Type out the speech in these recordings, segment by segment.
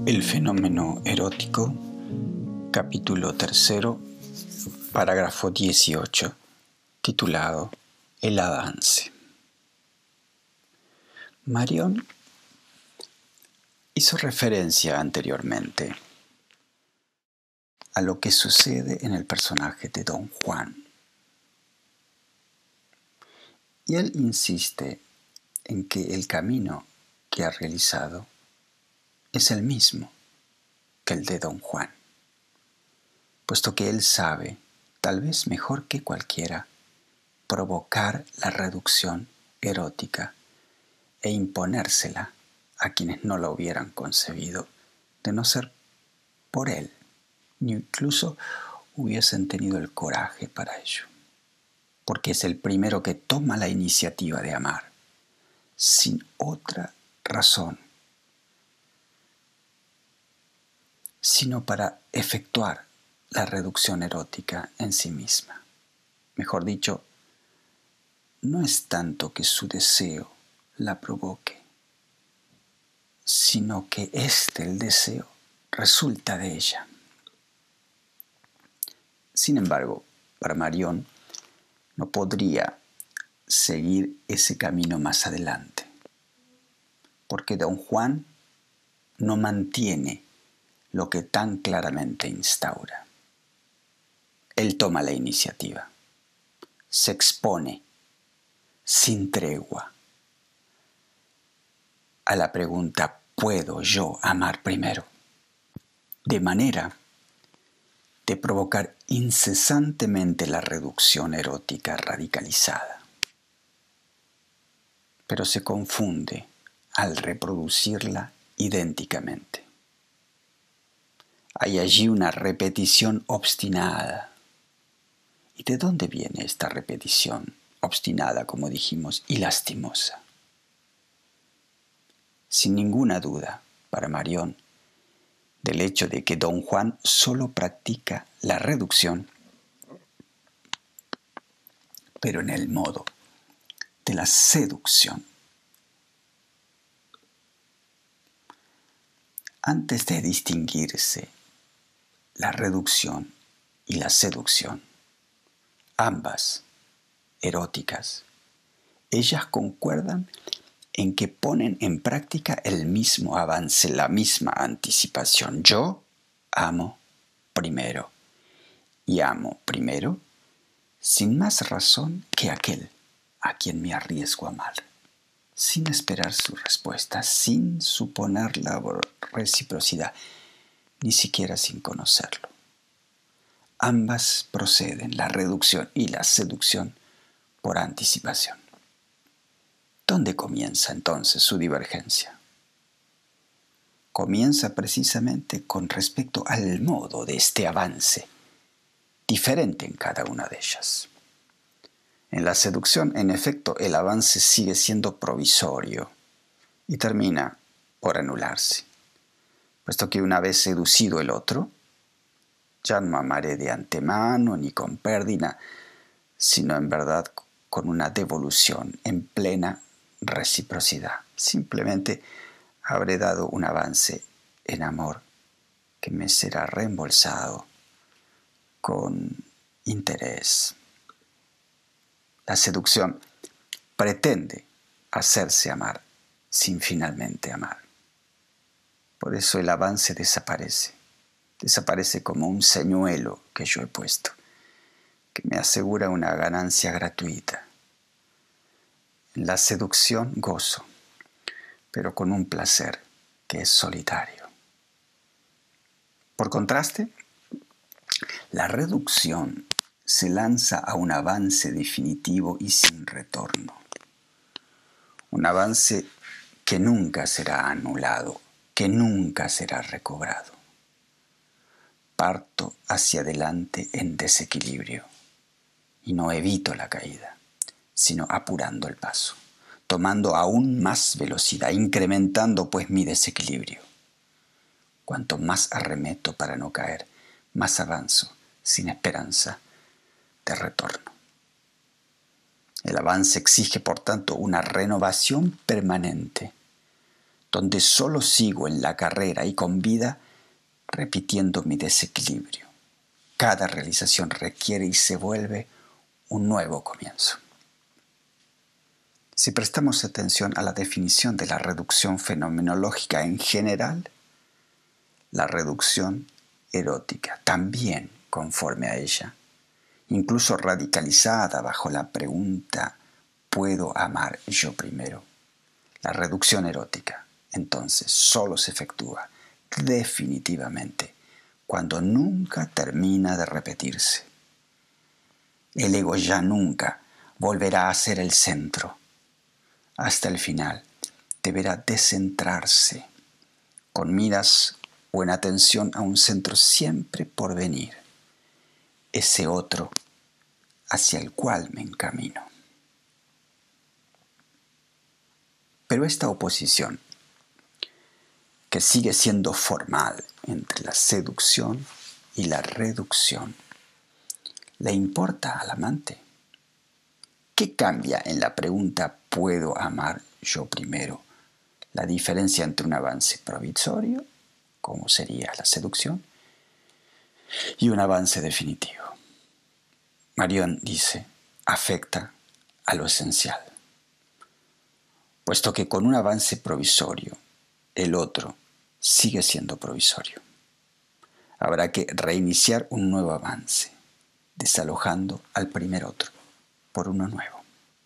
El fenómeno erótico, capítulo 3, parágrafo 18, titulado El avance. Marion hizo referencia anteriormente a lo que sucede en el personaje de Don Juan. Y él insiste en que el camino que ha realizado es el mismo que el de Don Juan, puesto que él sabe, tal vez mejor que cualquiera, provocar la reducción erótica e imponérsela a quienes no la hubieran concebido, de no ser por él, ni incluso hubiesen tenido el coraje para ello, porque es el primero que toma la iniciativa de amar, sin otra razón, sino para efectuar la reducción erótica en sí misma. Mejor dicho, no es tanto que su deseo la provoque, sino que el deseo, resulta de ella. Sin embargo, para Marion no podría seguir ese camino más adelante, porque Don Juan no mantiene lo que tan claramente instaura. Él toma la iniciativa, se expone sin tregua a la pregunta: ¿puedo yo amar primero? De manera de provocar incesantemente la reducción erótica radicalizada. Pero se confunde al reproducirla idénticamente. Hay allí una repetición obstinada. ¿Y de dónde viene esta repetición obstinada, como dijimos, y lastimosa? Sin ninguna duda, para Marion, del hecho de que Don Juan solo practica la reducción, pero en el modo de la seducción. Antes de distinguirse la reducción y la seducción, ambas eróticas, ellas concuerdan en que ponen en práctica el mismo avance, la misma anticipación. Yo amo primero, y amo primero sin más razón que aquel a quien me arriesgo a amar, sin esperar su respuesta, sin suponer la reciprocidad, ni siquiera sin conocerlo. Ambas proceden, la reducción y la seducción, por anticipación. ¿Dónde comienza entonces su divergencia? Comienza precisamente con respecto al modo de este avance, diferente en cada una de ellas. En la seducción, en efecto, el avance sigue siendo provisorio y termina por anularse, puesto que una vez seducido el otro, ya no amaré de antemano ni con pérdida, sino en verdad con una devolución en plena reciprocidad. Simplemente habré dado un avance en amor que me será reembolsado con interés. La seducción pretende hacerse amar sin finalmente amar. Por eso el avance desaparece como un señuelo que yo he puesto, que me asegura una ganancia gratuita. En la seducción gozo, pero con un placer que es solitario. Por contraste, la reducción se lanza a un avance definitivo y sin retorno. Un avance que nunca será anulado, que nunca será recobrado. Parto hacia adelante en desequilibrio y no evito la caída, sino apurando el paso, tomando aún más velocidad, incrementando pues mi desequilibrio. Cuanto más arremeto para no caer, más avanzo sin esperanza de retorno. El avance exige, por tanto, una renovación permanente, donde solo sigo en la carrera y con vida repitiendo mi desequilibrio. Cada realización requiere y se vuelve un nuevo comienzo. Si prestamos atención a la definición de la reducción fenomenológica en general, la reducción erótica también conforme a ella, incluso radicalizada bajo la pregunta ¿puedo amar yo primero? La reducción erótica, entonces, solo se efectúa definitivamente cuando nunca termina de repetirse. El ego ya nunca volverá a ser el centro. Hasta el final deberá descentrarse, con miras o en atención a un centro siempre por venir, ese otro hacia el cual me encamino. Pero esta oposición, que sigue siendo formal entre la seducción y la reducción, ¿le importa al amante? ¿Qué cambia en la pregunta ¿puedo amar yo primero? La diferencia entre un avance provisorio, como sería la seducción, y un avance definitivo. Marion dice, afecta a lo esencial, puesto que con un avance provisorio, el otro sigue siendo provisorio. Habrá que reiniciar un nuevo avance, desalojando al primer otro por uno nuevo.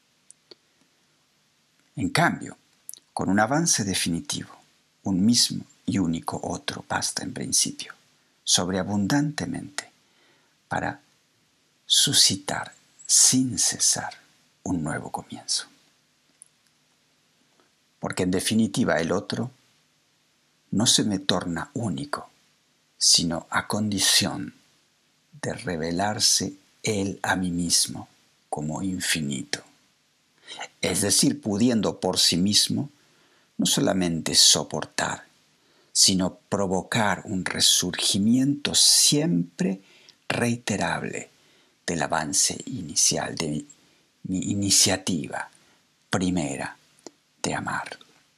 En cambio, con un avance definitivo, un mismo y único otro basta en principio, sobreabundantemente, para suscitar sin cesar un nuevo comienzo. Porque en definitiva el otro no se me torna único, sino a condición de revelarse él a mí mismo como infinito. Es decir, pudiendo por sí mismo no solamente soportar, sino provocar un resurgimiento siempre reiterable del avance inicial, de mi iniciativa primera de amar.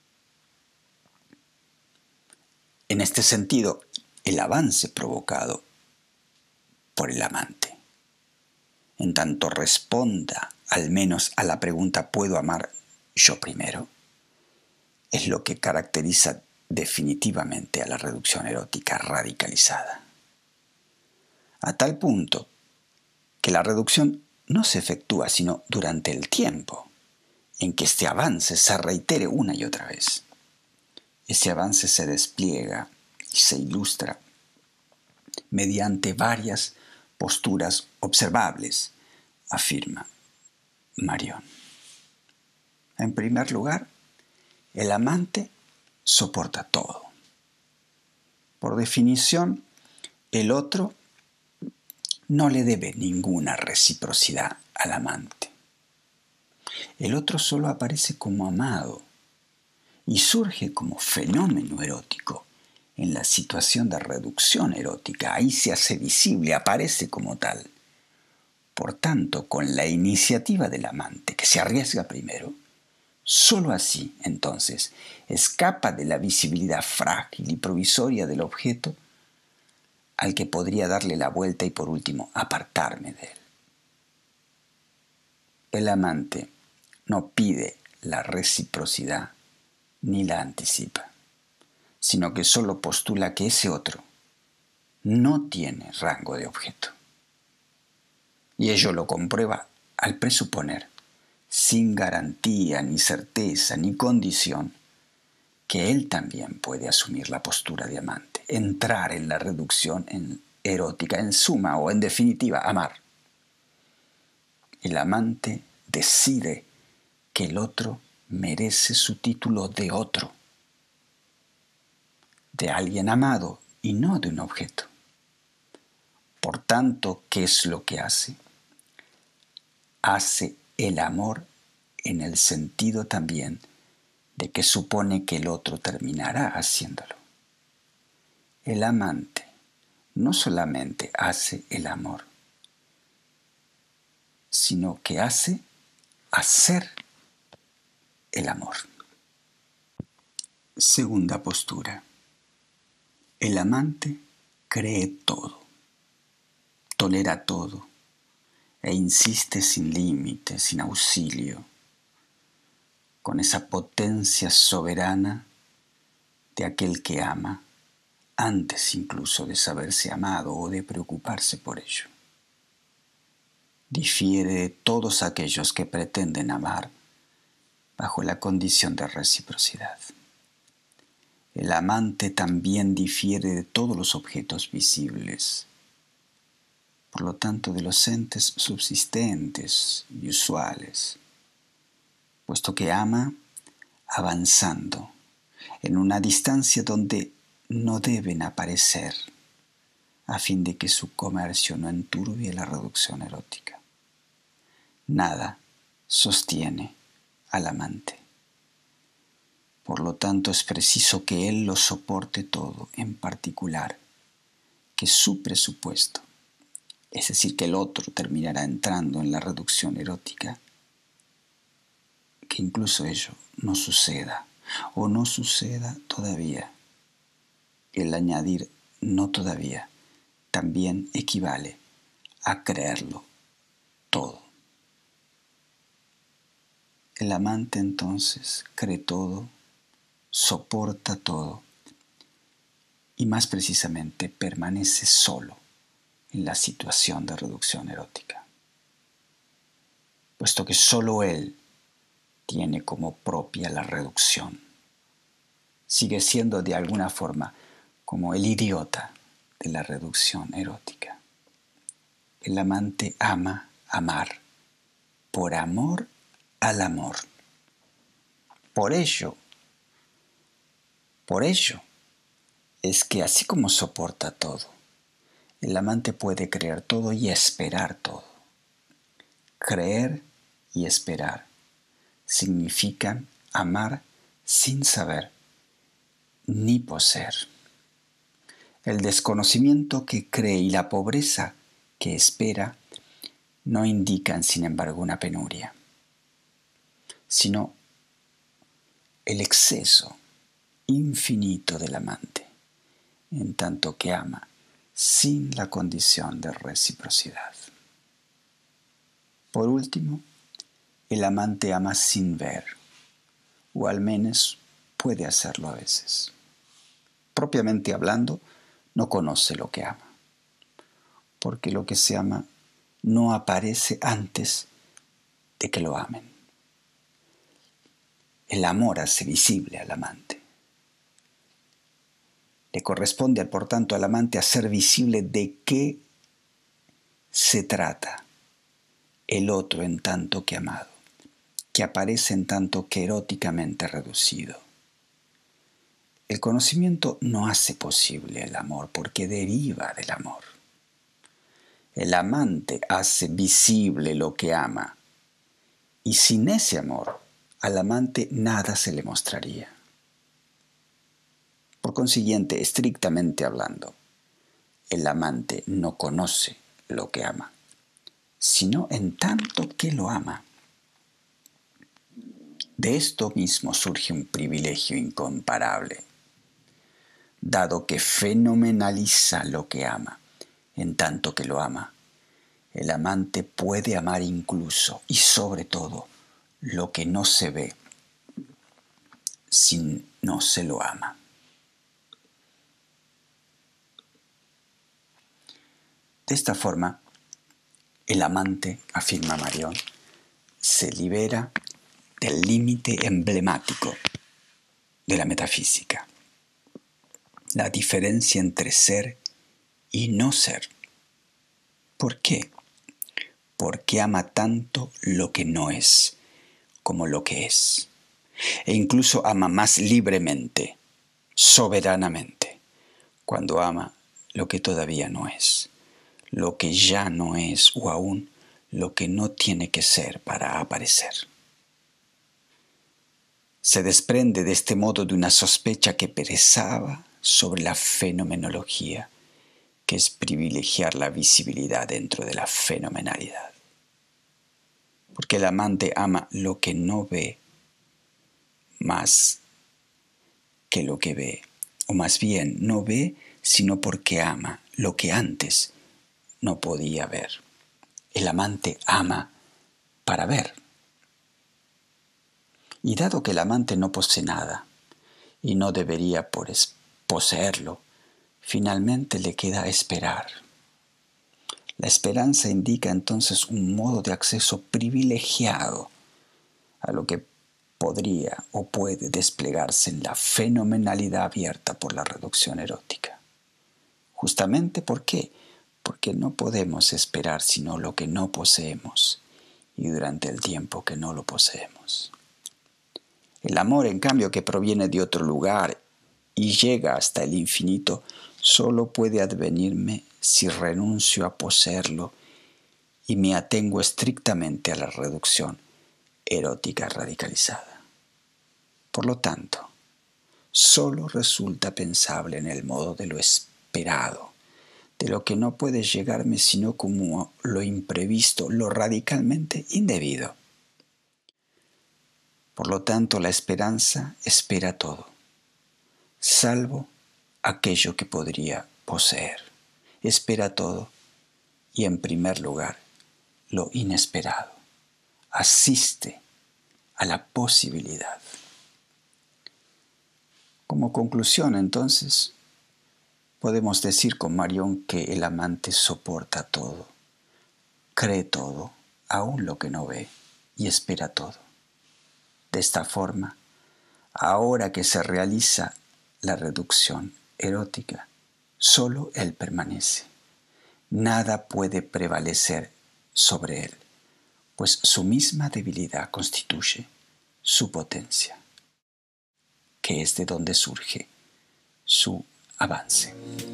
En este sentido, el avance provocado por el amante, en tanto responda al menos a la pregunta ¿puedo amar yo primero?, es lo que caracteriza definitivamente a la reducción erótica radicalizada. A tal punto que la reducción no se efectúa sino durante el tiempo en que este avance se reitere una y otra vez. Ese avance se despliega y se ilustra mediante varias posturas observables, afirma Marion. En primer lugar, el amante soporta todo. Por definición, el otro no le debe ninguna reciprocidad al amante. El otro solo aparece como amado y surge como fenómeno erótico en la situación de reducción erótica. Ahí se hace visible, aparece como tal. Por tanto, con la iniciativa del amante, que se arriesga primero, sólo así, entonces, escapa de la visibilidad frágil y provisoria del objeto al que podría darle la vuelta y, por último, apartarme de él. El amante no pide la reciprocidad ni la anticipa, sino que solo postula que ese otro no tiene rango de objeto. Y ello lo comprueba al presuponer, sin garantía, ni certeza, ni condición, que él también puede asumir la postura de amante, entrar en la reducción erótica, en suma o en definitiva, amar. El amante decide que el otro merece su título de otro, de alguien amado y no de un objeto. Por tanto, ¿qué es lo que hace? Hace el amor en el sentido también de que supone que el otro terminará haciéndolo. El amante no solamente hace el amor, sino que hace hacer el amor. Segunda postura. El amante cree todo, tolera todo e insiste sin límite, sin auxilio, con esa potencia soberana de aquel que ama, antes incluso de saberse amado o de preocuparse por ello. Difiere de todos aquellos que pretenden amar bajo la condición de reciprocidad. El amante también difiere de todos los objetos visibles, por lo tanto de los entes subsistentes y usuales, puesto que ama avanzando en una distancia donde no deben aparecer, a fin de que su comercio no enturbie la reducción erótica. Nada sostiene al amante. Por lo tanto, es preciso que él lo soporte todo, en particular, que su presupuesto, es decir, que el otro terminará entrando en la reducción erótica, que incluso ello no suceda o no suceda todavía. El añadir no todavía también equivale a creerlo todo. El amante entonces cree todo, soporta todo y más precisamente permanece solo en la situación de reducción erótica, puesto que solo él tiene como propia la reducción. Sigue siendo de alguna forma como el idiota de la reducción erótica. El amante ama amar, por amor al amor. Por ello es que así como soporta todo, el amante puede creer todo y esperar todo. Creer y esperar significan amar sin saber ni poseer. El desconocimiento que cree y la pobreza que espera no indican, sin embargo, una penuria, sino el exceso infinito del amante, en tanto que ama sin la condición de reciprocidad. Por último, el amante ama sin ver, o al menos puede hacerlo a veces. Propiamente hablando, no conoce lo que ama, porque lo que se ama no aparece antes de que lo amen. El amor hace visible al amante. Le corresponde, por tanto, al amante hacer visible de qué se trata el otro en tanto que amado, que aparece en tanto que eróticamente reducido. El conocimiento no hace posible el amor porque deriva del amor. El amante hace visible lo que ama y sin ese amor al amante nada se le mostraría. Por consiguiente, estrictamente hablando, el amante no conoce lo que ama, sino en tanto que lo ama. De esto mismo surge un privilegio incomparable, dado que fenomenaliza lo que ama, en tanto que lo ama. El amante puede amar incluso y sobre todo lo que no se ve si no se lo ama. De esta forma, el amante, afirma Marion, se libera del límite emblemático de la metafísica, la diferencia entre ser y no ser. ¿Por qué? Porque ama tanto lo que no es como lo que es, e incluso ama más libremente, soberanamente, cuando ama lo que todavía no es, lo que ya no es o aún lo que no tiene que ser para aparecer. Se desprende de este modo de una sospecha que pesaba sobre la fenomenología, que es privilegiar la visibilidad dentro de la fenomenalidad. Porque el amante ama lo que no ve más que lo que ve, o más bien no ve sino porque ama lo que antes no podía ver. El amante ama para ver. Y dado que el amante no posee nada y no debería poseerlo, finalmente le queda esperar. La esperanza indica entonces un modo de acceso privilegiado a lo que podría o puede desplegarse en la fenomenalidad abierta por la reducción erótica. Justamente ¿por qué? Porque no podemos esperar sino lo que no poseemos y durante el tiempo que no lo poseemos. El amor, en cambio, que proviene de otro lugar y llega hasta el infinito, solo puede advenirme si renuncio a poseerlo y me atengo estrictamente a la reducción erótica radicalizada. Por lo tanto, solo resulta pensable en el modo de lo esperado, de lo que no puede llegarme sino como lo imprevisto, lo radicalmente indebido. Por lo tanto, la esperanza espera todo, salvo aquello que podría poseer. Espera todo y, en primer lugar, lo inesperado. Asiste a la posibilidad. Como conclusión, entonces, podemos decir con Marion que el amante soporta todo, cree todo, aun lo que no ve, y espera todo. De esta forma, ahora que se realiza la reducción erótica, solo él permanece. Nada puede prevalecer sobre él, pues su misma debilidad constituye su potencia, que es de donde surge su avance.